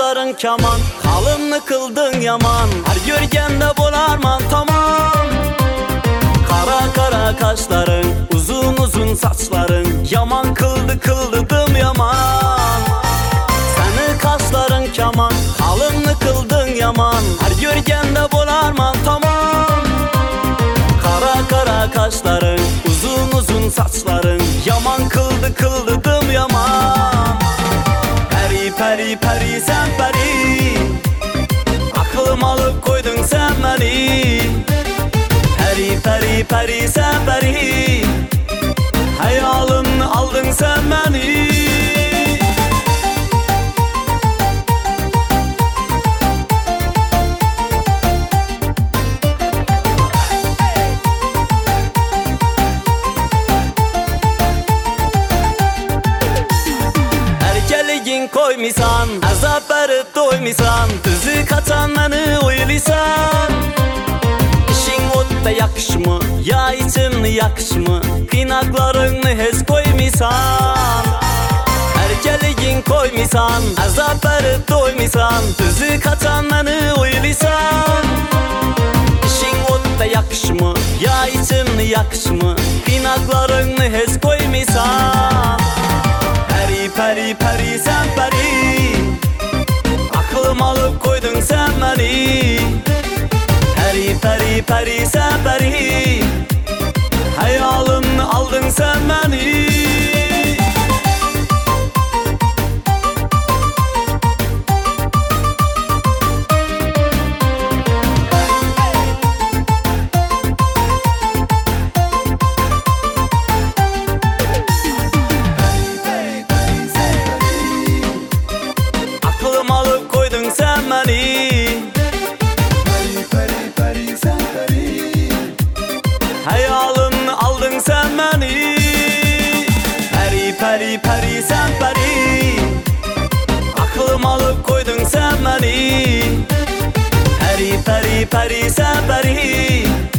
kaşların kaman, halımını kıldın yaman, her görgende bolarman tamam. Kara kara kaşların, uzun uzun saçların, yaman kıldım yaman. Seni kaşların kaman, halımını kıldın yaman, her görgende bolarman tamam. Kara kara kaşların, uzun uzun saçların, yaman kıldım yaman. Peri peri peri sen peri, aklım alıp koydun sen beni. Peri peri peri sen peri, hayalını aldın sen beni. Koymisan, azap verip doymisan, düzü kaçan beni oylisan. İşin otta yakışmı, ya içimni yakışmı, kıynaklarını hez koymisan. Erkeligin koymisan, azap verip doymisan, düzü kaçan beni oylisan. İşin otta yakışmı, ya içimni yakışmı, kıynaklarını hez koymisan. Peri peri peri sen peri, aklım alıp koydun sen beni. Peri peri peri sen peri, hayalını aldın sen beni. Alıp koydun sen beni. Peri peri peri sen peri, Hayalını aldın sen beni. Peri peri peri sen peri, aklım alıp koydun sen beni. Peri peri peri sen peri,